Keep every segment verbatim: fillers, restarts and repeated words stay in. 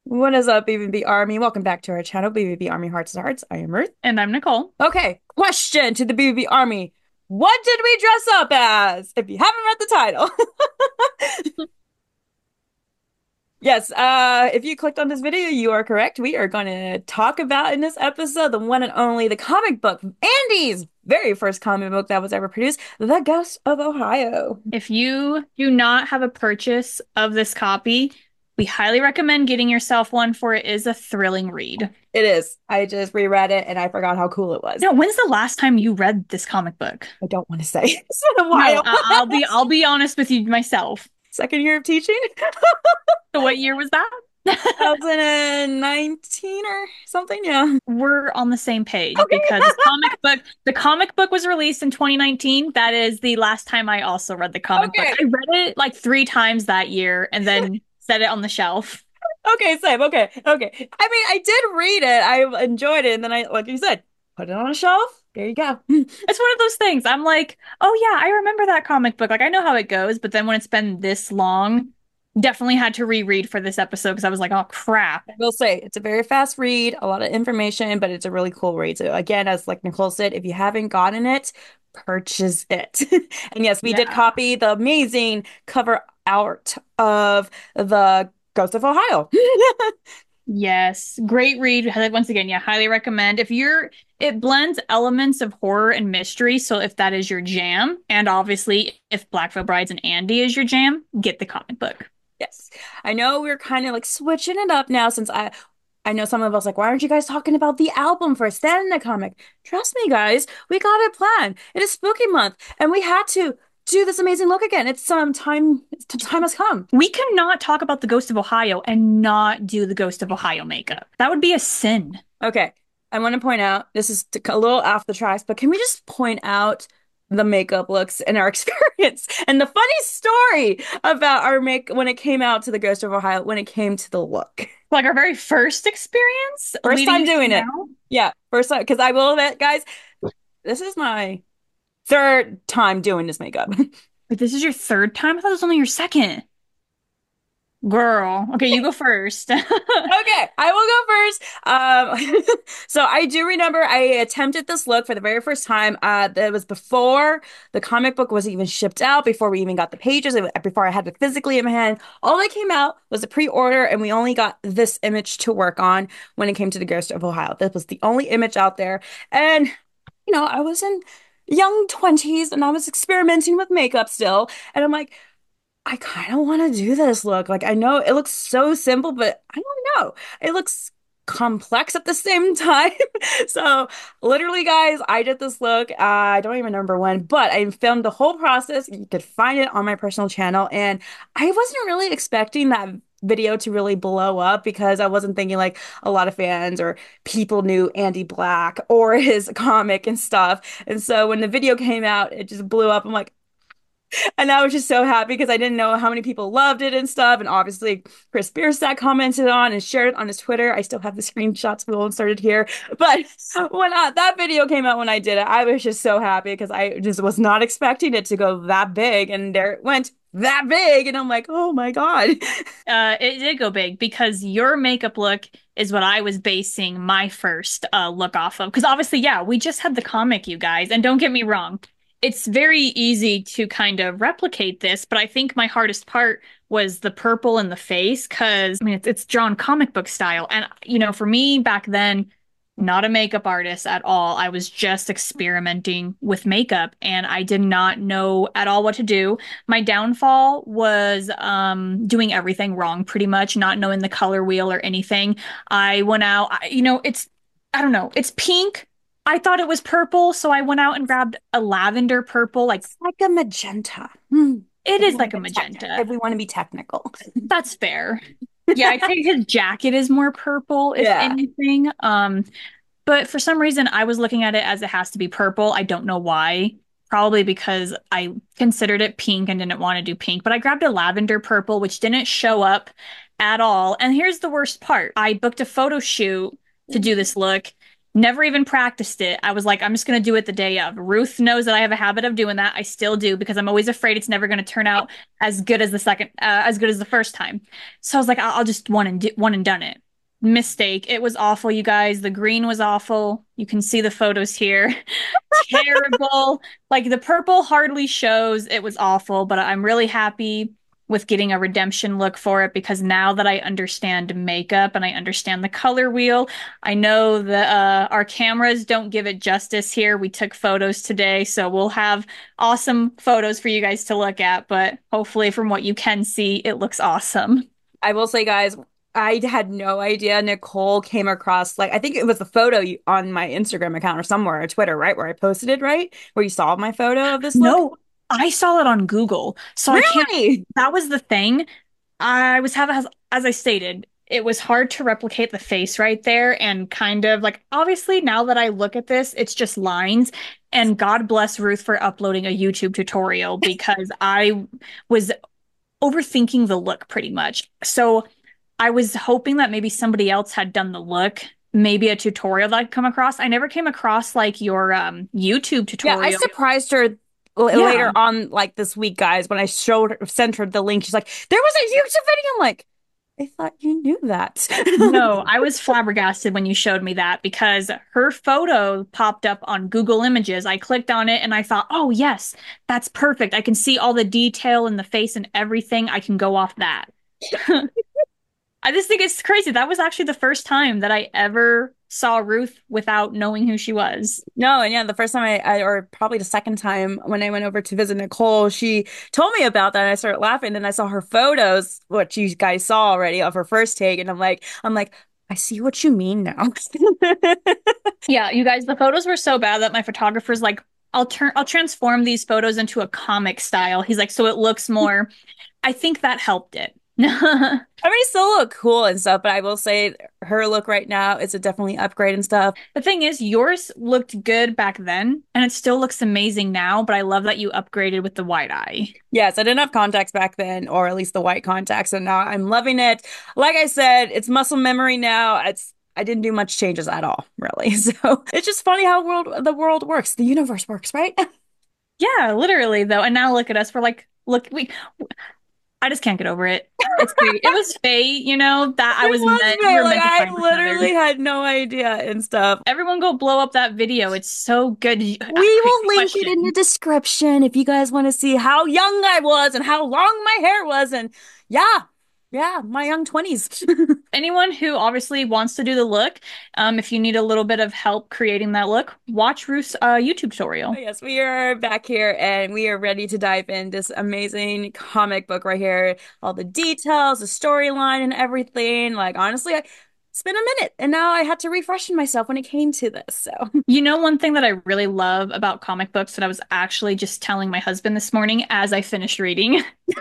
What is up, B B B Army? Welcome back to our channel, B B B Army Hearts and Hearts. I am Ruth. And I'm Nicole. Okay, question to the B B B Army. What did we dress up as? If you haven't read the title. Yes, uh, if you clicked on this video, you are correct. We are going to talk about in this episode the one and only the comic book, Andy's very first comic book that was ever produced, The Ghost of Ohio. If you do not have a purchase of this copy, we highly recommend getting yourself one, for it is a thrilling read. It is. I just reread it and I forgot how cool it was. Now, when's the last time you read this comic book? I don't want to say. It's been a No, while. I- I'll be I'll be honest with you myself. Second year of teaching. So what year was that? twenty nineteen or something. Yeah. We're on the same page Okay. because this comic book, the comic book was released in twenty nineteen. That is the last time I also read the comic book. Okay. I read it like three times that year and then set it on the shelf. Okay, same. Okay. Okay. I mean, I did read it. I enjoyed it. And then I, like you said, put it on a shelf. There you go. It's one of those things. I'm like, oh yeah, I remember that comic book. Like I know how it goes, but then when it's been this long, definitely had to reread for this episode because I was like, oh crap. I will say it's a very fast read, a lot of information, but it's a really cool read. So again, as like Nicole said, if you haven't gotten it, purchase it. And yes, we did Yeah. copy the amazing cover art of the Ghost of Ohio. Yes. Great read. Like, once again, yeah, highly recommend. If you're, it blends elements of horror and mystery. So if that is your jam, and obviously if Black Veil Brides and Andy is your jam, get the comic book. Yes. I know we're kind of like switching it up now since I I know some of us like, why aren't you guys talking about the album first, then the comic? Trust me, guys, we got it planned. It is spooky month, and we had to do this amazing look again. It's some time, it's, time has come. We cannot talk about the Ghost of Ohio and not do the Ghost of Ohio makeup. That would be a sin. Okay, I want to point out this is a little off the tracks, but can we just point out the makeup looks and our experience and the funny story about our make when it came out to the Ghost of Ohio when it came to the look? Like our very first experience First leading time up to doing it. now. Yeah, first time because I will admit, guys, this is my third time doing this makeup. Wait, this is your third time? I thought it was only your second. Girl. Okay, you go first. Okay, I will go first. Um, so I do remember I attempted this look for the very first time. Uh, that was before the comic book was even shipped out, before we even got the pages, before I had it physically in my hand. All that came out was a pre-order, and we only got this image to work on when it came to the Ghost of Ohio. That was the only image out there, and you know, I was in young twenties and I was experimenting with makeup still, and I'm like, I kind of want to do this look. Like, I know it looks so simple, but I don't know. It looks complex at the same time. So, literally, guys, I did this look. Uh, I don't even remember when, but I filmed the whole process. You could find it on my personal channel. And I wasn't really expecting that video to really blow up because I wasn't thinking like a lot of fans or people knew Andy Black or his comic and stuff. And so when the video came out, it just blew up. I'm like, and I was just so happy because I didn't know how many people loved it and stuff. And obviously, Chris Bierstadt commented on and shared it on his Twitter. I still have the screenshots. We won't start it here. But when I, that video came out when I did it, I was just so happy because I just was not expecting it to go that big. And there it went that big. And I'm like, oh my God. Uh, it did go big because your makeup look is what I was basing my first uh look off of. Because obviously, yeah, we just had the comic, you guys, and don't get me wrong, it's very easy to kind of replicate this, but I think my hardest part was the purple in the face because I mean it's it's drawn comic book style, and you know, for me back then, not a makeup artist at all. I was just experimenting with makeup and I did not know at all what to do. My downfall was um, doing everything wrong, pretty much, not knowing the color wheel or anything. I went out, I, you know, it's, I don't know, it's pink. I thought it was purple, so I went out and grabbed a lavender purple. Like, It's like a magenta. Hmm. it If we is want like to a get tech, magenta. if we want to be technical. That's fair. Yeah, I'd say his jacket is more purple, if Yeah. anything. Um, But for some reason, I was looking at it as it has to be purple. I don't know why. Probably because I considered it pink and didn't want to do pink. But I grabbed a lavender purple, which didn't show up at all. And here's the worst part. I booked a photo shoot to do this look. Never even practiced it. I was like, I'm just going to do it the day of. Ruth knows that I have a habit of doing that. I still do because I'm always afraid it's never going to turn out as good as the second, uh, as good as the first time. So I was like, I'll, I'll just one and do, one and done it. Mistake. It was awful, you guys. The green was awful. You can see the photos here. Terrible. Like the purple hardly shows. It was awful, but I'm really happy with getting a redemption look for it because now that I understand makeup and I understand the color wheel, I know that uh, our cameras don't give it justice here. We took photos today, so we'll have awesome photos for you guys to look at, but hopefully from what you can see, it looks awesome. I will say, guys, I had no idea Nicole came across, like, I think it was a photo you, on my Instagram account or somewhere or Twitter, right? Where I posted it, right? Where you saw my photo of this look. No, I saw it on Google, so I can't. Really? That was the thing. I was having, as, as I stated, it was hard to replicate the face right there and kind of like, obviously, now that I look at this, it's just lines. And God bless Ruth for uploading a YouTube tutorial because I was overthinking the look pretty much. So I was hoping that maybe somebody else had done the look, maybe a tutorial that I'd come across. I never came across like your um, YouTube Yeah, I tutorial. surprised her l- Yeah. later on, like this week, guys, when I showed her, sent her the link. She's like, there was a YouTube video. I'm like, I thought you knew that. No, I was flabbergasted when you showed me that because her photo popped up on Google Images. I clicked on it and I thought, oh, yes, that's perfect. I can see all the detail in the face and everything. I can go off that. I just think it's crazy. That was actually the first time that I ever saw Ruth without knowing who she was. No, and yeah, the first time I, I, or probably the second time when I went over to visit Nicole, she told me about that and I started laughing and I saw her photos, what you guys saw already of her first take, and I'm like, I'm like, I see what you mean now. Yeah, you guys, the photos were so bad that my photographer's like, I'll turn, I'll transform these photos into a comic style. He's like, so it looks more. I think that helped it. I mean, it still look cool and stuff, but I will say her look right now is a definitely upgrade and stuff. The thing is, yours looked good back then, and it still looks amazing now, but I love that you upgraded with the wide eye. Yes, I didn't have contacts back then, or at least the white contacts, and now I'm loving it. Like I said, it's muscle memory now. It's I didn't do much changes at all, really. So it's just funny how world the world works, the universe works, right? Yeah, literally though. And now look at us. We're like, look, we I just can't get over it. It's great. It was fate, you know, that I It was was meant, we me. were Like meant to I find each other. literally had no idea and stuff. Everyone go blow up that video. It's so good. We Quick will link it in the question. description if you guys want to see how young I was and how long my hair was. And yeah, yeah, my young twenties. Anyone who obviously wants to do the look, um, if you need a little bit of help creating that look, watch Ruth's uh, YouTube tutorial. Yes, we are back here and we are ready to dive in this amazing comic book right here. All the details, the storyline, and everything. Like, honestly, I, it's been a minute and now I had to refresh myself when it came to this. So, You know, one thing that I really love about comic books that I was actually just telling my husband this morning as I finished reading.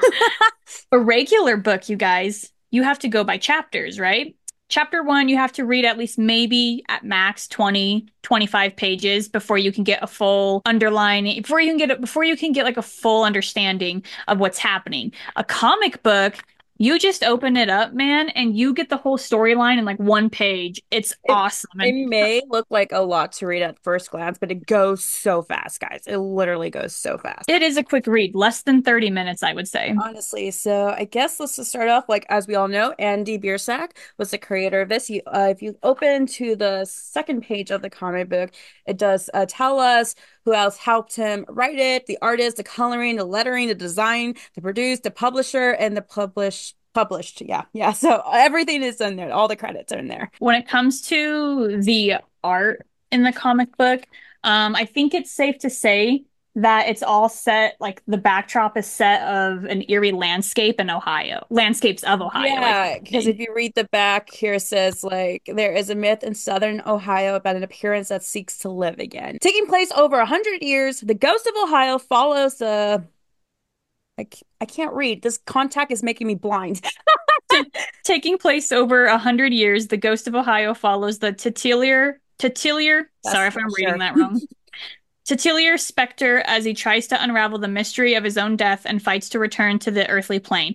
A regular book, you guys, you have to go by chapters, right? Chapter one, you have to read at least maybe at max twenty, twenty-five pages before you can get a full underlining, before you can get it, before you can get like a full understanding of what's happening. A comic book, you just open it up, man, and you get the whole storyline in like one page. It's it, awesome. it And may look like a lot to read at first glance, but it goes so fast, guys. It literally goes so fast. it is a quick read, less than thirty minutes, I would say. Honestly, so I guess let's just start off. Like as we all know, Andy Biersack was the creator of this. You, uh, if you open to the second page of the comic book, it does uh, tell us who else helped him write it: the artist, the coloring, the lettering, the design, the produce, the publisher, and the publish published. Yeah, yeah. So everything is in there. All the credits are in there. When it comes to the art in the comic book, um, I think it's safe to say that it's all set, like the backdrop is set of an eerie landscape in Ohio, landscapes of Ohio, I should Yeah, because if say. you read the back here, it says like there is a myth in southern Ohio about an appearance that seeks to live again. Taking place over a hundred years, the ghost of Ohio follows the. I, c- I can't read. This contact is making me blind. Taking place over a hundred years, the ghost of Ohio follows the titular, titular, That's sorry if yeah, I'm reading sure. that wrong, titular specter as he tries to unravel the mystery of his own death and fights to return to the earthly plane.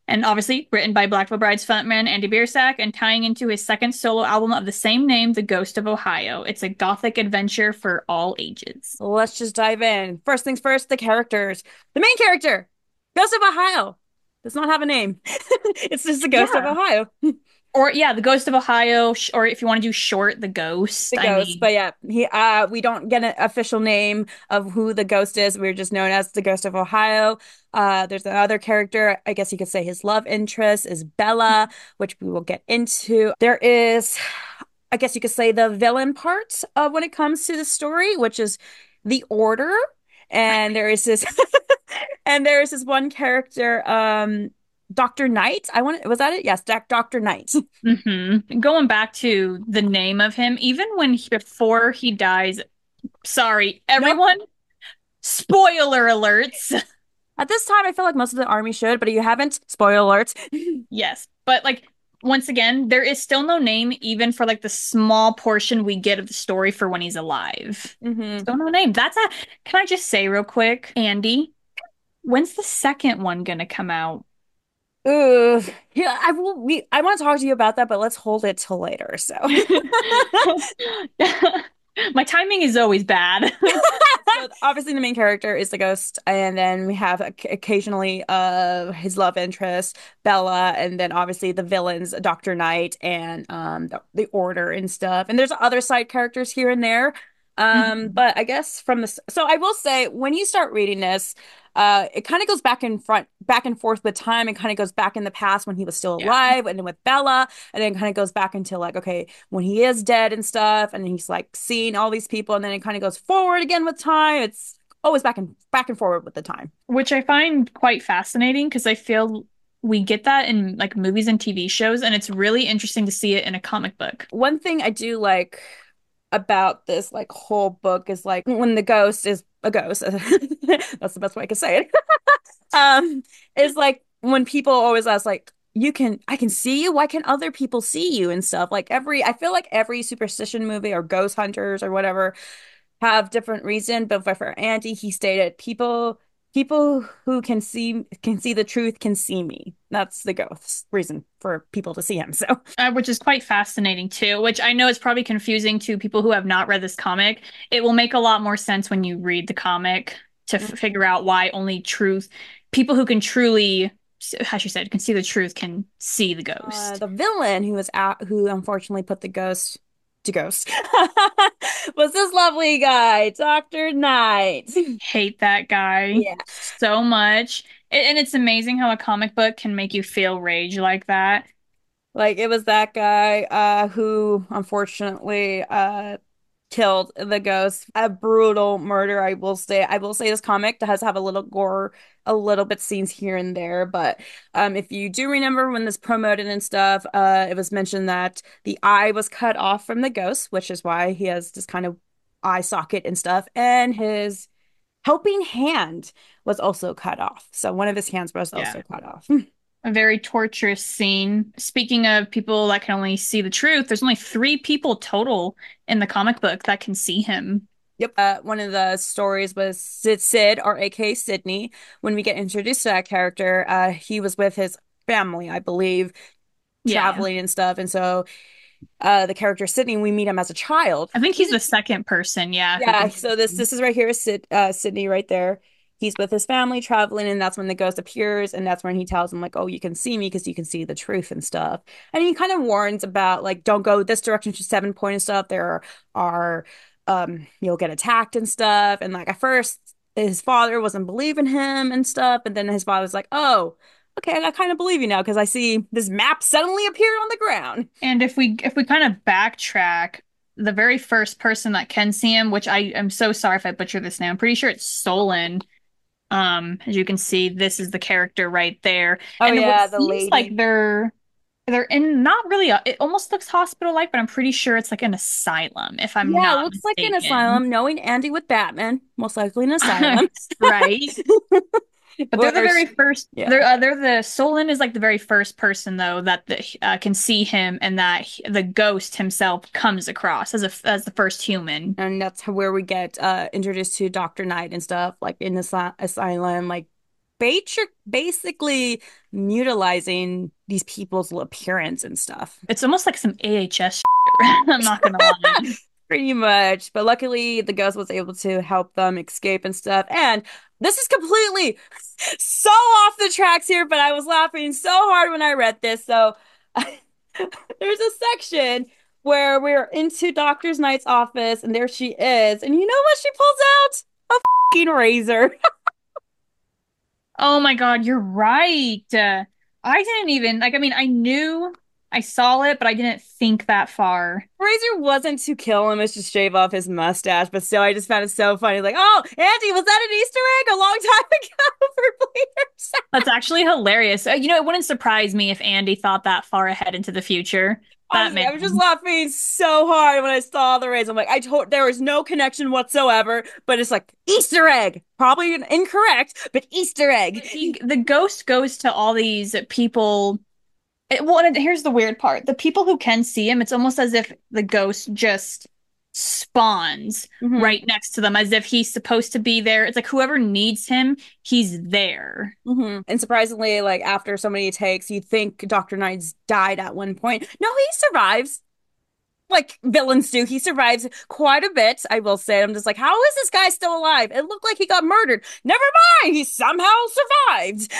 And obviously written by Black Veil Bride's frontman Andy Biersack and tying into his second solo album of the same name, The Ghost of Ohio. It's a gothic adventure for all ages. Let's just dive in. First things first, the characters. The main character, Ghost of Ohio, does not have a name. It's just the Ghost of Yeah. Ohio. Or yeah, The Ghost of Ohio, or if you want to do short, The Ghost. The I ghost, mean, but yeah, he uh we don't get an official name of who the ghost is. We're just known as the Ghost of Ohio. Uh there's another character, I guess you could say his love interest is Bella, which we will get into. There is, I guess you could say, the villain part of when it comes to the story, which is the Order. And there is this and there is this one character, um Doctor Knight. I want, was that it? Yes, Doc Doctor Knight. hmm Going back to the name of him, even when he, before he dies, sorry, Nope. everyone, spoiler alerts. At this time, I feel like most of the army should, but if you haven't, spoiler alerts. Yes, but like once again, there is still no name even for like the small portion we get of the story for when he's alive. hmm Still no name. That's a, can I just say real quick, Andy, when's the second one gonna come out? Ooh, yeah, I will. We, I want to talk to you about that, but let's hold it till later. So, My timing is always bad. so obviously the main character is the ghost, and then we have oc- occasionally uh his love interest Bella, and then obviously the villains Doctor Knight and um the, the Order and stuff. And there's other side characters here and there. Um, Mhm. but I guess from this, so I will say when you start reading this, uh, it kind of goes back and front, back and forth with time, and kind of goes back in the past when he was still Yeah. alive, and then with Bella, and then kind of goes back into like, okay, when he is dead and stuff, and he's like seeing all these people, and then it kind of goes forward again with time. It's always back and back and forward with the time. Which I find quite fascinating because I feel we get that in like movies and T V shows, and it's really interesting to see it in a comic book. One thing I do like about this like whole book is like when the ghost is a ghost. That's the best way I can say it. Um, is like when people always ask like, you can, I can see you. Why can other people see you and stuff? Like every, I feel like every superstition movie or ghost hunters or whatever have different reason. But for, for Andy, he stated people, people who can see can see the truth can see me. That's the ghost's reason for people to see him. So Uh, which is quite fascinating too, which I know is probably confusing to people who have not read this comic. It will make a lot more sense when you read the comic to f figure out why only truth, people who can truly, as you said, can see the truth can see the uh, ghost. the villain who was out, who unfortunately put the ghost to ghost was this lovely guy, Doctor Knight. Hate that guy Yeah. so much. And and it's amazing how a comic book can make you feel rage like that. Like it was that guy uh who unfortunately uh killed the ghost. A brutal murder, I will say. I will say this comic does have a little gore, a little bit scenes here and there, but um if you do remember when this promoted and stuff, uh it was mentioned that the eye was cut off from the ghost, which is why he has this kind of eye socket and stuff, and his helping hand was also cut off. So one of his hands was Yeah. also cut off. A very torturous scene. Speaking of people that can only see the truth, there's only three people total in the comic book that can see him. Yep. Uh, one of the stories was Sid, Sid, or A K Sydney. When we get introduced to that character, uh, he was with his family, I believe, Yeah. traveling and stuff. And so, uh, the character Sydney, we meet him as a child. I think He's he's a, the second person, yeah, who yeah. can So this see. this is right here is Sid, uh, Sydney right there. He's with his family traveling, and that's when the ghost appears, and that's when he tells him like, "Oh, you can see me because you can see the truth and stuff." And he kind of warns about like, "Don't go this direction to Seven Point and stuff. There are, um, you'll get attacked and stuff." And like at first, his father wasn't believing him and stuff, and then his father's like, "Oh, okay, I kind of believe you now because I see this map suddenly appear on the ground." And if we if we kind of backtrack, the very first person that can see him, which I am so sorry if I butcher this name, I'm pretty sure it's Solon. Um, as you can see, this is the character right there. Oh And what yeah, the seems like lady. they're they're in not really a, it almost looks hospital-like, but I'm pretty sure it's like an asylum, if I'm Yeah, it not looks like an mistaken. asylum. Knowing Andy with Batman, most likely an asylum. Right? But they're the Where very she, first. They're yeah. uh, they're the Solon is like the very first person though that the, uh, can see him, and that he- the ghost himself comes across as a as the first human. And that's where we get uh introduced to Doctor Knight and stuff, like in the asy- asylum, like basi- basically mutilizing these people's appearance and stuff. It's almost like some A H S shit. I'm not gonna lie. Pretty much. But luckily, the ghost was able to help them escape and stuff. And this is completely so off the tracks here, but I was laughing so hard when I read this. So there's a section where we're into Doctor Knight's office, and there she is. And you know what she pulls out? A fucking razor. Oh my God, you're right. Uh, I didn't even like, I mean, I knew I saw it, but I didn't think that far. Razor wasn't to kill him, it's just shave off his mustache. But still, I just found it so funny. Like, oh, Auntie, was that an Easter egg a long time ago for players? That's actually hilarious. Uh, you know, it wouldn't surprise me if Andy thought that far ahead into the future. That Honestly, I was just man. laughing so hard when I saw the razor. I'm like, I told there was no connection whatsoever, but it's like Easter egg. Probably incorrect, but Easter egg. He, the ghost goes to all these people. It, well, and here's the weird part. The people who can see him, it's almost as if the ghost just spawns hmm right next to them, as if he's supposed to be there. It's like whoever needs him, he's there. hmm And surprisingly, like after so many takes, you'd think Doctor Knight's died at one point. No, he survives. Like villains do. He survives quite a bit, I will say. I'm just like, how is this guy still alive? It looked like he got murdered. Never mind, he somehow survived.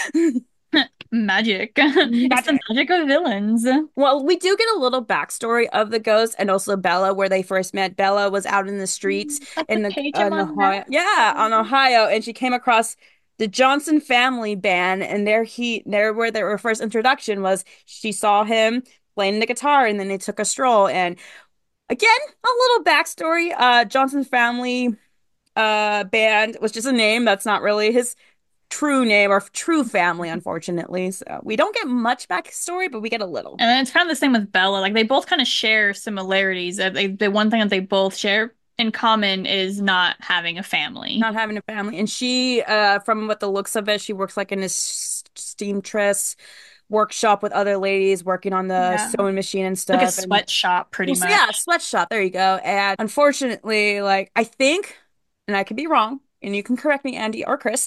Magic. It's the Magic. magic of villains. Well, we do get a little backstory of the ghost and also Bella, where they first met. Bella was out in the streets That's a in the page in among Ohio, yeah, on masters. Ohio, and she came across the Johnson Family Band, and there he there where their first introduction was. She saw him playing the guitar, and then they took a stroll. And again, a little backstory. Uh, Johnson Family uh Band was just a name. That's not really his true name or true family, unfortunately. So we don't get much backstory, but we get a little. And then it's kind of the same with Bella. Like they both kind of share similarities. Uh, They, the one thing that they both share in common is not having a family. Not having a family. And she, uh, from what the looks of it, she works like in a seamstress workshop with other ladies working on the Yeah. sewing machine and Like a stuff. And sweatshop, pretty well, so yeah, much. sweatshop. There you go. And unfortunately, like I think, and I could be wrong, and you can correct me, Andy or Chris.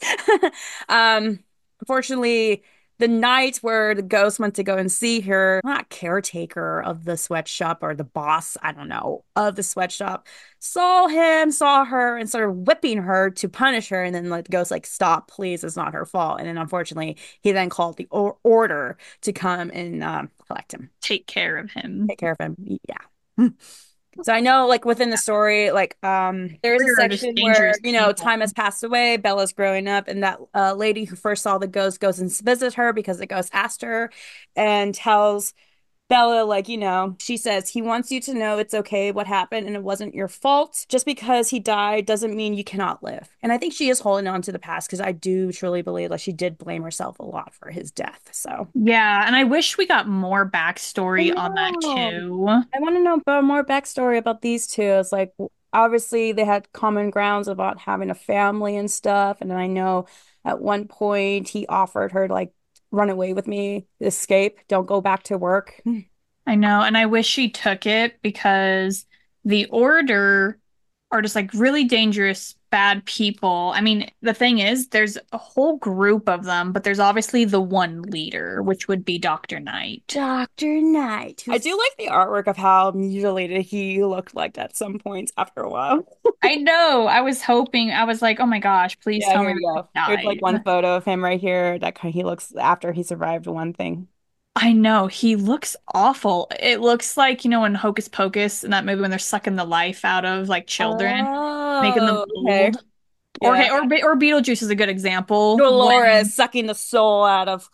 um, Unfortunately, the night where the ghost went to go and see her, not caretaker of the sweatshop or the boss, I don't know, of the sweatshop, saw him, saw her, and started whipping her to punish her. And then like the ghost like, stop, please, it's not her fault. And then unfortunately, he then called the or order to come and um, collect him, Take care of him. take care of him. Yeah. So I know like within the story, like um there's a We're just section where, dangerous you know, people. time has passed away, Bella's growing up, and that uh, lady who first saw the ghost goes and visits her because the ghost asked her and tells Bella, like, you know, she says he wants you to know it's okay what happened and it wasn't your fault. Just because he died doesn't mean you cannot live. And I think she is holding on to the past because I do truly believe like she did blame herself a lot for his death. So Yeah, and I wish we got more I backstory on that know. too. I want to know about more backstory about these two. It's like obviously they had common grounds about having a family and stuff. And I know at one point he offered her to like run away with me, escape, don't go back to work. I know, and I wish she took it because the Order are just like really dangerous, bad people. I mean, the thing is, there's a whole group of them, but there's obviously the one leader, which would be Doctor Knight. Doctor Knight. I do like the artwork of how mutilated he looked like at some points after a while. I know. I was hoping, I was like, oh my gosh, please Yeah, tell here me you that go. he Here's like one died. photo of him right here that kind he looks after he survived one thing. I know. He looks awful. It looks like, you know, in Hocus Pocus in that movie when they're sucking the life out of like children, making them Oh, okay. old. Or Yeah. okay, or Be- or Beetlejuice is a good example when Dolores sucking the soul out of.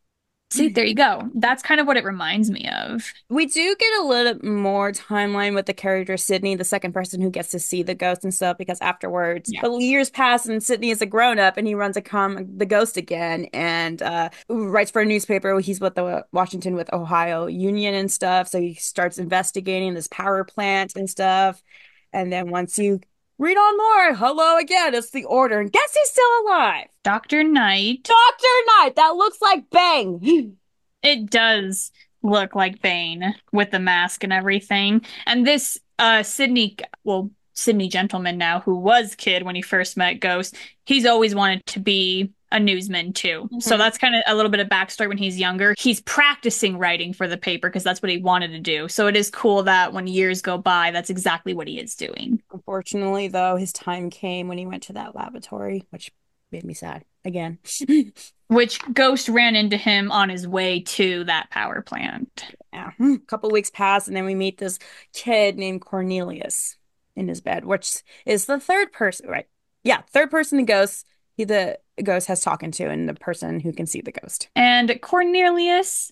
see, there you go. That's kind of what it reminds me of. We do get a little more timeline with the character Sydney, the second person who gets to see the ghost and stuff, because afterwards, Yeah. but years pass and Sydney is a grown up and he runs a com the ghost again and uh writes for a newspaper. He's with the Washington with Ohio Union and stuff. So he starts investigating this power plant and stuff. And then once you read on more, hello again, it's the order. And guess who's still alive? Doctor Knight, Doctor Knight, that looks like Bang. it does look like Bane with the mask and everything. And this uh Sydney, well, Sydney Gentleman now, who was Kid when he first met Ghost, he's always wanted to be a newsman too. So Hmm. that's kind of a little bit of backstory when he's younger. He's practicing writing for the paper because that's what he wanted to do. So it is cool that when years go by, that's exactly what he is doing. Unfortunately, though, his time came when he went to that laboratory, which made me sad again. Which Ghost ran into him on his way to that power plant. Yeah. A couple weeks pass, and then we meet this kid named Cornelius in his bed, which is the third person, right? Yeah, third person the ghost he the ghost has talking to, and the person who can see the ghost. And Cornelius,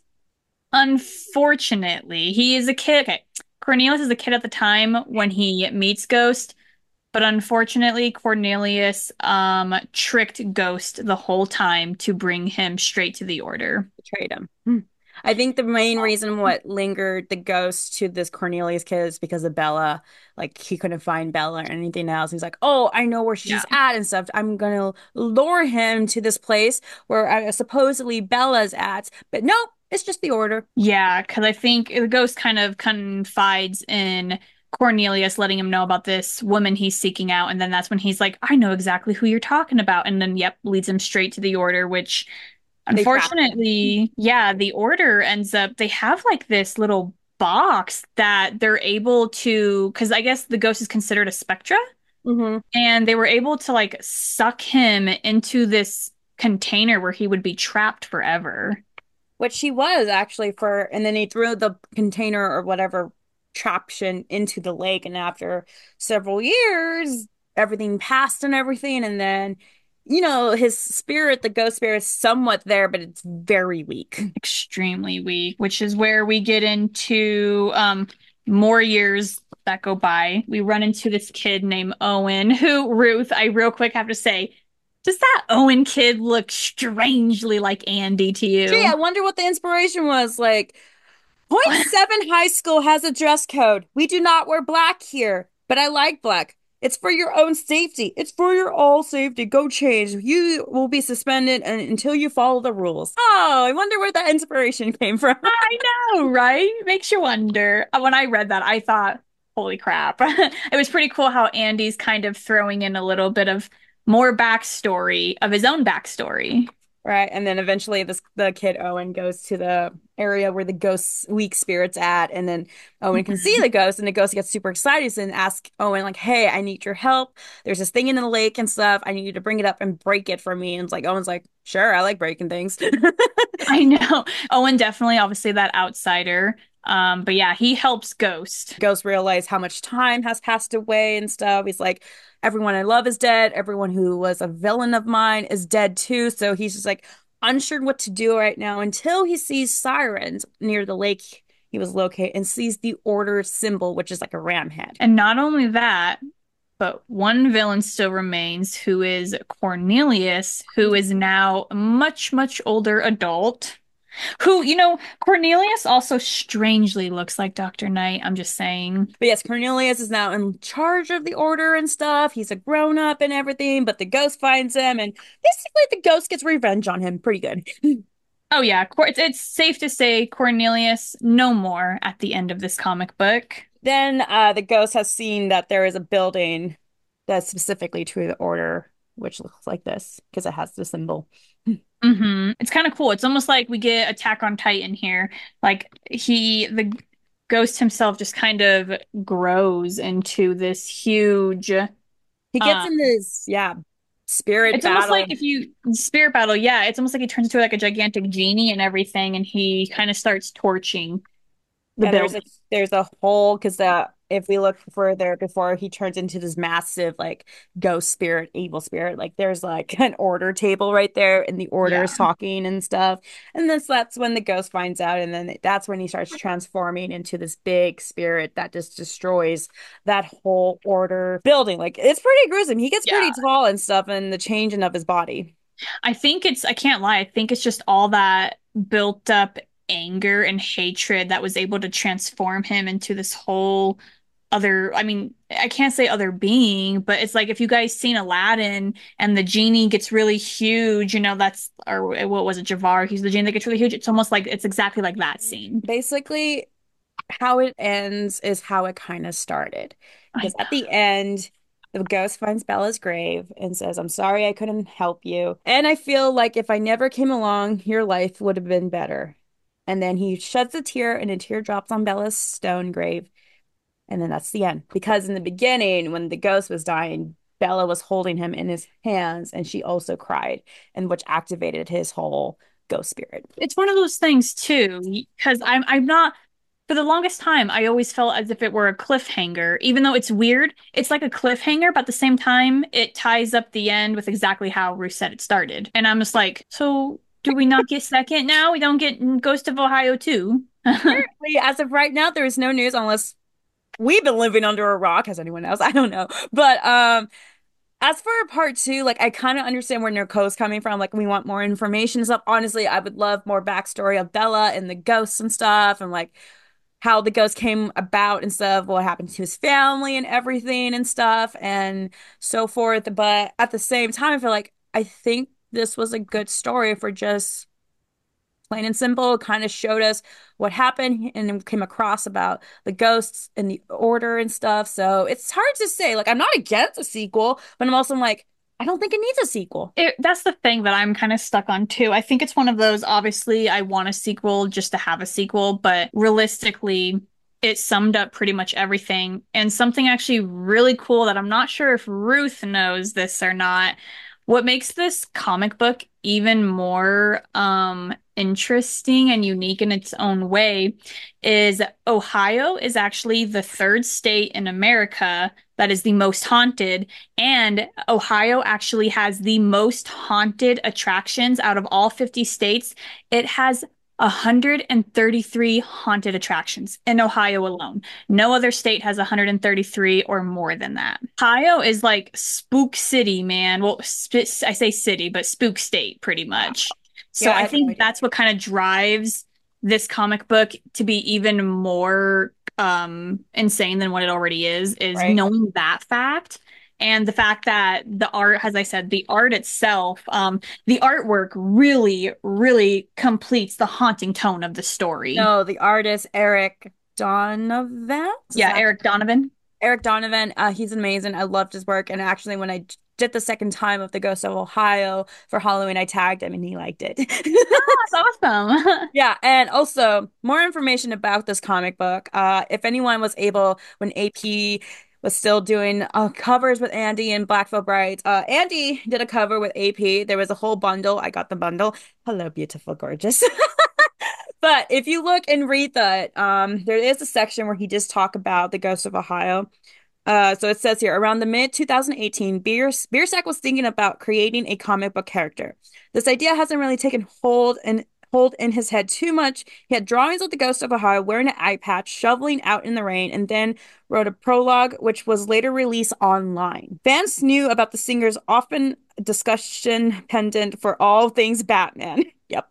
unfortunately, he is a kid. Okay. Cornelius is a kid at the time when he meets Ghost, but unfortunately, Cornelius um tricked Ghost the whole time to bring him straight to the Order. Betrayed him. Hmm. I think the main reason what lingered the ghost to this Cornelius kid is because of Bella. Like he couldn't find Bella or anything else. He's like, "Oh, I know where Yeah. she's at and stuff. I'm gonna lure him to this place where uh, supposedly Bella's at." But nope, it's just the Order. Yeah, because I think the Ghost kind of confides in Cornelius, letting him know about this woman he's seeking out, and then that's when he's like, "I know exactly who you're talking about," and then yep, leads him straight to the Order, which They trapped him. unfortunately, yeah, the Order ends up they have like this little box that they're able to, because I guess the Ghost is considered a Spectra, Hmm. and they were able to like suck him into this container where he would be trapped forever. Which she was actually for, and then he threw the container or whatever traption into the lake. And after several years, everything passed and everything. And then, you know, his spirit, the ghost spirit, is somewhat there, but it's very weak. Extremely weak, which is where we get into um more years that go by. We run into this kid named Owen, who Ruth, I real quick have to say, does that Owen kid look strangely like Andy to Gee, I you? wonder what the inspiration was. Like, Point Seven High School has a dress code. We do not wear black here, but I like black. It's for your own safety. It's for your all safety. Go change. You will be suspended and, until you follow the rules. Oh, I wonder where that inspiration came from. I know, right? Makes you wonder. Uh, When I read that, I thought, holy crap. It was pretty cool how Andy's kind of throwing in a little bit of more backstory of his own backstory. Right. And then eventually this the kid Owen goes to the area where the ghost's weak spirit's at, and then Owen can see Mhm. the ghost, and the ghost gets super excited and asks Owen, like, hey, I need your help. There's this thing in the lake and stuff. I need you to bring it up and break it for me. And it's like Owen's like, sure, I like breaking things. I know. Owen definitely, obviously, that outsider. Um, but yeah, he helps Ghost. Ghost realize how much time has passed away and stuff. He's like, everyone I love is dead. Everyone who was a villain of mine is dead too. So he's just like unsure what to do right now until he sees sirens near the lake he was located and sees the order symbol, which is like a ram head. And not only that, but one villain still remains, who is Cornelius, who is now a much, much older adult. Who, you know, Cornelius also strangely looks like Doctor Knight. I'm just saying. But yes, Cornelius is now in charge of the order and stuff. He's a grown up and everything, but the ghost finds him, and basically the ghost gets revenge on him pretty good. Oh yeah, Cor- it's, it's safe to say Cornelius no more at the end of this comic book. Then uh, the ghost has seen that there is a building that's specifically to the order, which looks like this because it has the symbol. Hmm. It's kind of cool. It's almost like we get Attack on Titan here. Like he, the ghost himself, just kind of grows into this huge. He gets Um, in this, yeah, spirit it's almost like battle. if you spirit battle. Yeah, it's almost like he turns into like a gigantic genie and everything, and he kind of starts torching the Yeah, there's a building. there's a hole because the if we look further before he turns into this massive like ghost spirit, evil spirit, like there's like an order table right there, and the order Yeah. is talking and stuff. And this that's when the ghost finds out, and then that's when he starts transforming into this big spirit that just destroys that whole order building. Like it's pretty gruesome. He gets Yeah. pretty tall and stuff, and the changing of his body. I think it's, I can't lie, I think it's just all that built up anger and hatred that was able to transform him into this whole other, I mean, I can't say other being, but it's like if you guys seen Aladdin and the genie gets really huge, you know, that's, or what was it, Jafar? He's the genie that gets really huge. It's almost like, it's exactly like that scene. Basically, how it ends is how it kind of started. I Because at the end, The ghost finds Bella's grave and says, I'm sorry I couldn't help you. And I feel like if I never came along, your life would have been better. And then he sheds a tear and a tear drops on Bella's stone grave. And then that's the end. Because in the beginning, when the ghost was dying, Bella was holding him in his hands and she also cried, and which activated his whole ghost spirit. It's one of those things too, because I'm I'm not for the longest time I always felt as if it were a cliffhanger, even though it's weird. It's like a cliffhanger, but at the same time, it ties up the end with exactly how Ruth said it started. And I'm just like, so do we not get second now? We don't get Ghost of Ohio too? Apparently, as of right now, there is no news unless we've been living under a rock. Has anyone else? I don't know. But um, as for part two, like I kind of understand where Nicole's coming from. Like we want more information and stuff. Honestly, I would love more backstory of Bella and the ghosts and stuff, and like how the ghost came about and stuff, what happened to his family and everything and stuff and so forth. But at the same time, I feel like I think this was a good story for just plain and simple. Kind of showed us what happened and came across about the ghosts and the order and stuff. So it's hard to say. Like, I'm not against a sequel, but I'm also like, I don't think it needs a sequel. It, that's the thing that I'm kind of stuck on too. I think it's one of those, obviously, I want a sequel just to have a sequel, but realistically, it summed up pretty much everything. And something actually really cool that I'm not sure if Ruth knows this or not. What makes this comic book even more um, interesting and unique in its own way is Ohio is actually the third state in America that is the most haunted. And Ohio actually has the most haunted attractions out of all fifty states. It has one hundred thirty-three haunted attractions in Ohio alone. No other state has one hundred thirty-three or more than that. Ohio is like spook city, man. Well, sp- I say city, but spook state pretty much. So Yeah, I I have no think idea. that's what kind of drives this comic book to be even more um insane than what it already is, is Right. knowing that fact and the fact that the art, as I said, the art itself, um, the artwork really, really completes the haunting tone of the story. No, the artist Eric Donovan. Is Yeah, that Eric Donovan. Eric Donovan? Uh, he's amazing. I loved his work. And actually, when I did the second time of the Ghost of Ohio for Halloween, I tagged him and he liked it. That's awesome. Yeah, and also more information about this comic book. Uh, if anyone was able, when A P was still doing uh, covers with Andy and Blackville Brides, uh, Andy did a cover with A P. There was a whole bundle. I got the bundle. Hello, beautiful, gorgeous. But if you look and read that, um, there is a section where he does talk about the Ghost of Ohio. Uh, so it says here, around the mid twenty eighteen, Biers Biersack was thinking about creating a comic book character. This idea hasn't really taken hold and hold in his head too much. He had drawings of the Ghost of Ohio wearing an eye patch, shoveling out in the rain, and then wrote a prologue, which was later released online. Fans knew about the singer's often discussion pendant for all things Batman. Yep.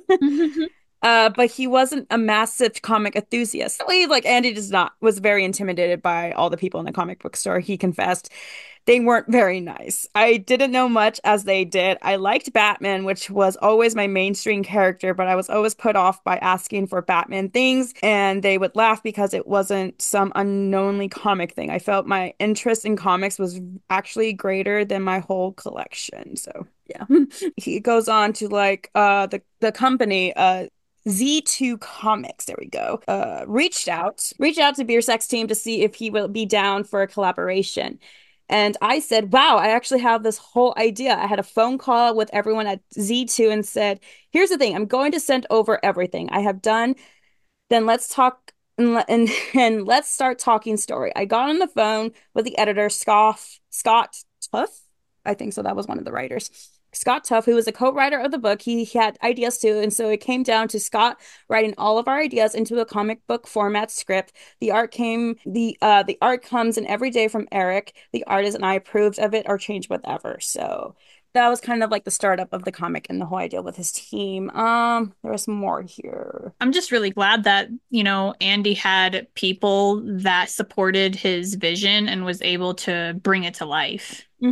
Uh, but he wasn't a massive comic enthusiast. Like Andy does not was very intimidated by all the people in the comic book store. He confessed they weren't very nice. I didn't know much as they did. I liked Batman, which was always my mainstream character, but I was always put off by asking for Batman things, and they would laugh because it wasn't some unknownly comic thing. I felt my interest in comics was actually greater than my whole collection. So yeah. He goes on to like uh the the company uh Z two Comics, there we go, uh, reached out, reached out to Biersack's team to see if he will be down for a collaboration. And I said, wow, I actually have this whole idea. I had a phone call with everyone at Z two and said, here's the thing, I'm going to send over everything I have done. Then let's talk and, and, and let's start talking story. I got on the phone with the editor, Scott, Scott Tuff. I think so. That was one of the writers. Scott Tuff, who was a co-writer of the book, he had ideas too, and so it came down to Scott writing all of our ideas into a comic book format script. The art came, the uh, the art comes in every day from Eric, the artist, and I approved of it or changed whatever. So that was kind of like the startup of the comic and the whole idea with his team. Um, there was more here. I'm just really glad that, you know, Andy had people that supported his vision and was able to bring it to life. Mm-hmm.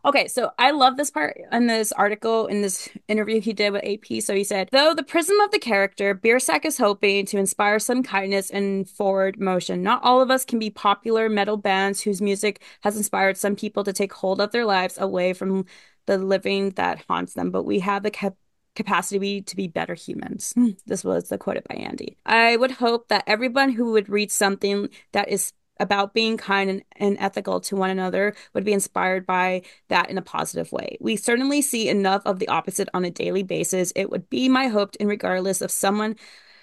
Okay, so I love this part in this article, in this interview he did with A P. So he said, though the prism of the character, Biersack is hoping to inspire some kindness and forward motion. Not all of us can be popular metal bands whose music has inspired some people to take hold of their lives away from the living that haunts them, but we have the cap capacity to be better humans. This was the quoted by Andy. I would hope that everyone who would read something that is about being kind and, and ethical to one another would be inspired by that in a positive way. We certainly see enough of the opposite on a daily basis. It would be my hope, and regardless of someone,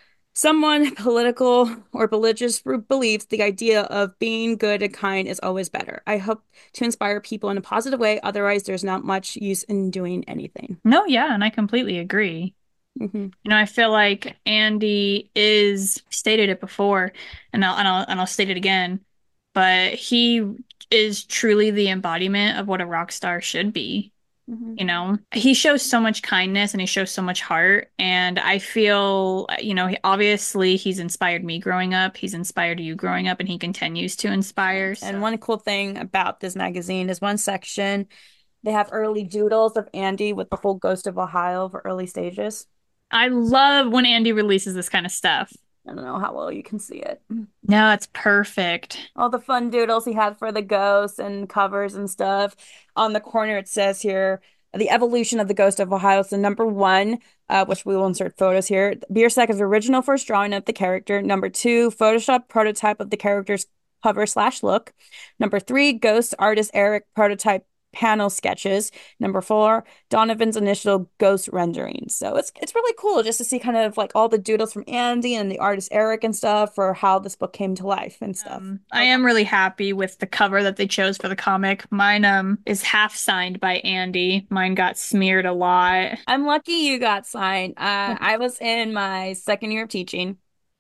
someone political or religious believes, the idea of being good and kind is always better. I hope to inspire people in a positive way. Otherwise, there's not much use in doing anything. No, yeah, and I completely agree. Hmm. You know, I feel like Andy is stated it before, and I'll and I'll and I'll state it again, but he is truly the embodiment of what a rock star should be. Hmm. You know, he shows so much kindness and he shows so much heart. And I feel, you know, he, obviously he's inspired me growing up. He's inspired you growing up, and he continues to inspire. And So one cool thing about this magazine is one section they have early doodles of Andy with the whole Ghost of Ohio for early stages. I love when Andy releases this kind of stuff. I don't know how well you can see it. No, it's perfect. All the fun doodles he had for the ghosts and covers and stuff. On the corner, it says here, the evolution of the Ghost of Ohio. So number one, uh, which we will insert photos here. Biersack's original first drawing of the character. Number two, Photoshop prototype of the character's cover slash look. Number three, ghost artist Eric prototype panel sketches. Number four, Donovan's initial ghost renderings. So it's it's really cool just to see kind of like all the doodles from Andy and the artist Eric and stuff for how this book came to life and stuff. Um, I am really happy with the cover that they chose for the comic. Mine um is half signed by Andy. Mine got smeared a lot. I'm lucky you got signed. Uh, I was in my second year of teaching,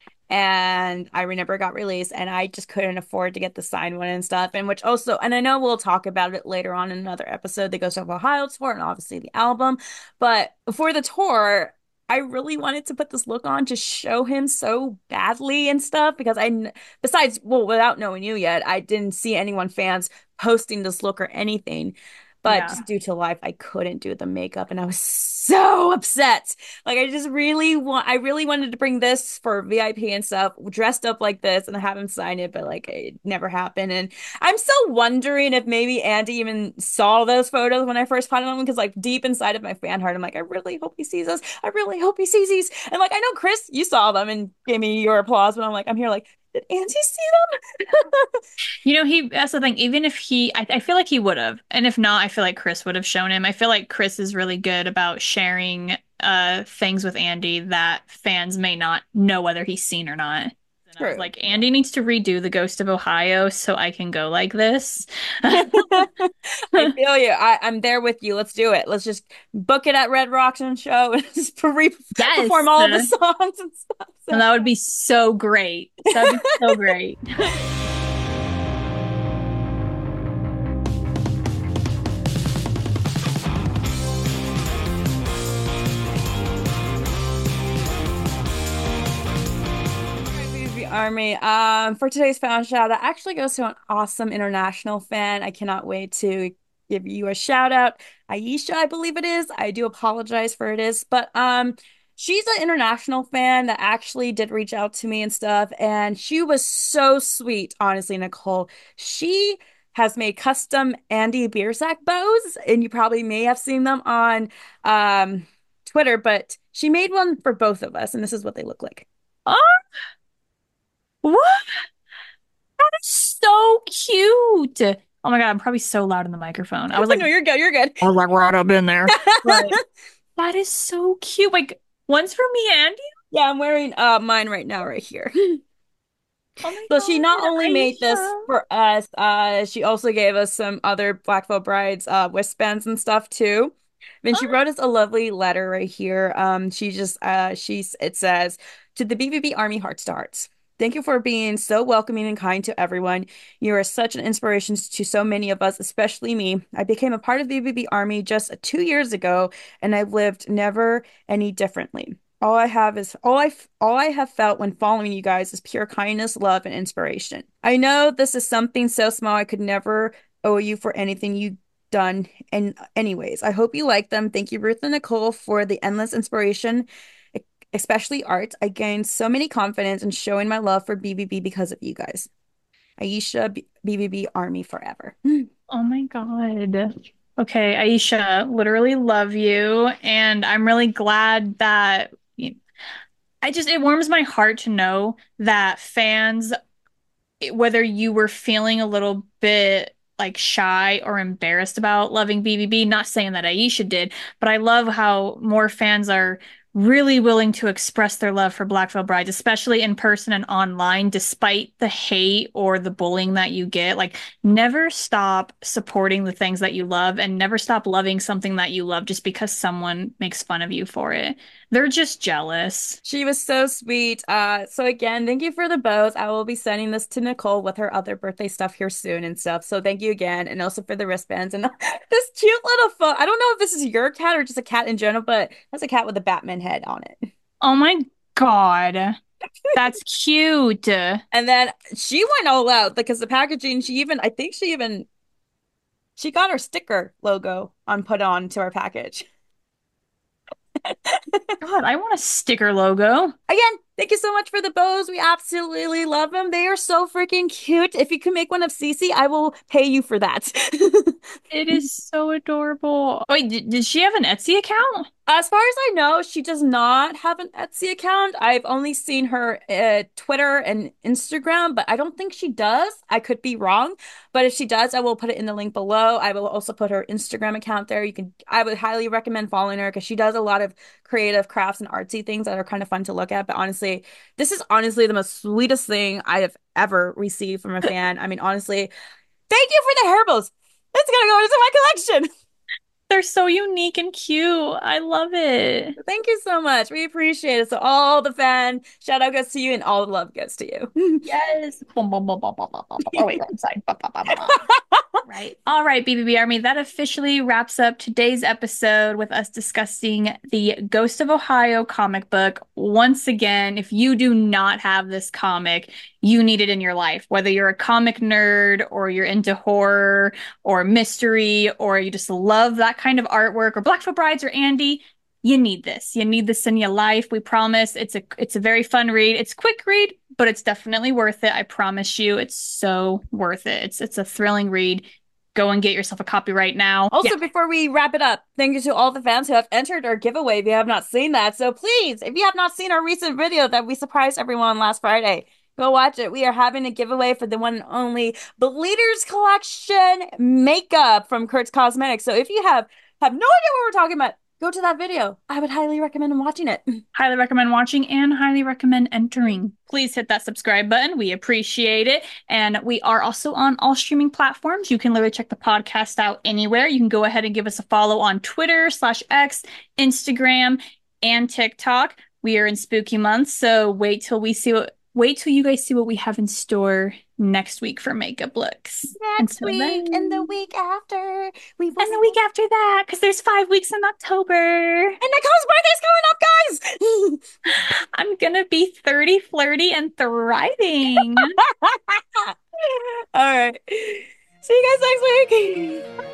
and I remember it got released, and I just couldn't afford to get the signed one and stuff. And which also, and I know we'll talk about it later on in another episode that goes to Ohio tour and obviously the album. But for the tour, I really wanted to put this look on to show him so badly and stuff because I, besides, well, without knowing you yet, I didn't see anyone fans posting this look or anything. But Yeah. just due to life, I couldn't do the makeup, and I was so upset. Like I just really want, I really wanted to bring this for V I P and stuff, dressed up like this, and have him sign it, but like it never happened. And I'm still wondering if maybe Andy even saw those photos when I first found them, because like deep inside of my fan heart, I'm like, I really hope he sees us. I really hope he sees these. And like I know Chris, you saw them and gave me your applause, but I'm like, I'm here like, did Andy see them? You know, he that's the thing. Even if he, I, I feel like he would have, and if not, I feel like Chris would have shown him. I feel like Chris is really good about sharing uh things with Andy that fans may not know whether he's seen or not. And I was True. like, Andy needs to redo the Ghost of Ohio so I can go like this. I feel you. I, I'm there with you. Let's do it. Let's just book it at Red Rocks and show and just re Yes. perform all of the songs and stuff. And that would be so great. That'd be so great. Army. Um, for today's fan shout out actually goes to an awesome international fan. I cannot wait to give you a shout out. Aisha, I believe it is. I do apologize for it is, but um, she's an international fan that actually did reach out to me and stuff, and she was so sweet, honestly, Nicole. She has made custom Andy Biersack bows, and you probably may have seen them on um Twitter, but she made one for both of us, and this is what they look like. Oh, what? That is so cute. Oh my God, I'm probably so loud in the microphone. I was like, No, you're good. You're good. I was like right up in there. But that is so cute. Like, one's for me and you. Yeah, I'm wearing uh mine right now, right here. Oh my So she not God, only made this Aisha. for us, uh, she also gave us some other Black Veil Brides uh wristbands and stuff too. And she wrote us a lovely letter right here. Um, she just uh she's it says to the B B B Army Hearts to Hearts. Thank you for being so welcoming and kind to everyone. You are such an inspiration to so many of us, especially me. I became a part of the B B B Army just two years ago, and I've lived never any differently. All I have is all I all I have felt when following you guys is pure kindness, love, and inspiration. I know this is something so small I could never owe you for anything you done in anyways. I hope you like them. Thank you, Ruth and Nicole, for the endless inspiration, e- especially art. I gained so many confidence in showing my love for B B B because of you guys. Aisha, B BBB Army forever. Oh my God. Okay, Aisha, literally love you. And I'm really glad that you I just, it warms my heart to know that fans, whether you were feeling a little bit like shy or embarrassed about loving B B B, not saying that Aisha did, but I love how more fans are really willing to express their love for Black Veil Brides, especially in person and online, despite the hate or the bullying that you get. Like, never stop supporting the things that you love and never stop loving something that you love just because someone makes fun of you for it. They're just jealous. She was so sweet. Uh, so again, thank you for the bows. I will be sending this to Nicole with her other birthday stuff here soon and stuff. So thank you again, and also for the wristbands and this cute little phone. I don't know if this is your cat or just a cat in general, but that's a cat with a Batman head on it. Oh my God. That's cute. And then she went all out because the packaging, she even, I think she even, she got her sticker logo on put on to our package. God, I want a sticker logo. Again, thank you so much for the bows. We absolutely love them. They are so freaking cute. If you can make one of Cece, I will pay you for that. It is so adorable. Wait, did, did she have an Etsy account? As far as I know, she does not have an Etsy account. I've only seen her uh, Twitter and Instagram, but I don't think she does. I could be wrong, but if she does, I will put it in the link below. I will also put her Instagram account there. You can, I would highly recommend following her because she does a lot of creative crafts and artsy things that are kind of fun to look at. But honestly, this is honestly the most sweetest thing I have ever received from a fan. I mean, honestly, thank you for the hair bows. It's gonna go into my collection. They're so unique and cute. I love it. Thank you so much. We appreciate it. So all the fan shout out goes to you and all the love goes to you. Yes. Boom, boom, boom, boom, boom, boom, boom. Oh, wait, wrong side. Ba, ba, ba, ba, ba. Right. All right, B B B Army, that officially wraps up today's episode with us discussing the Ghost of Ohio comic book. Once again, if you do not have this comic, you need it in your life. Whether you're a comic nerd or you're into horror or mystery or you just love that kind of artwork or Blackfoot Brides or Andy, you need this. You need this in your life. We promise. It's a it's a very fun read. It's a quick read, but it's definitely worth it. I promise you, it's so worth it. It's it's a thrilling read. Go and get yourself a copy right now. Yeah. Also, before we wrap it up, thank you to all the fans who have entered our giveaway if you have not seen that. So please, if you have not seen our recent video that we surprised everyone last Friday, go watch it. We are having a giveaway for the one and only Bleeders Collection makeup from Kurt's Cosmetics. So if you have have no idea what we're talking about, go to that video. I would highly recommend watching it. Highly recommend watching and highly recommend entering. Please hit that subscribe button. We appreciate it. And we are also on all streaming platforms. You can literally check the podcast out anywhere. You can go ahead and give us a follow on Twitter slash X, Instagram, and TikTok. We are in spooky months, so wait till we see what wait till you guys see what we have in store next week for makeup looks. Next Until week then. and the week after, we will And the week after that, because there's five weeks in October. and Nicole's birthday's coming up, guys. I'm gonna be thirty, flirty, and thriving. All right. See you guys next week.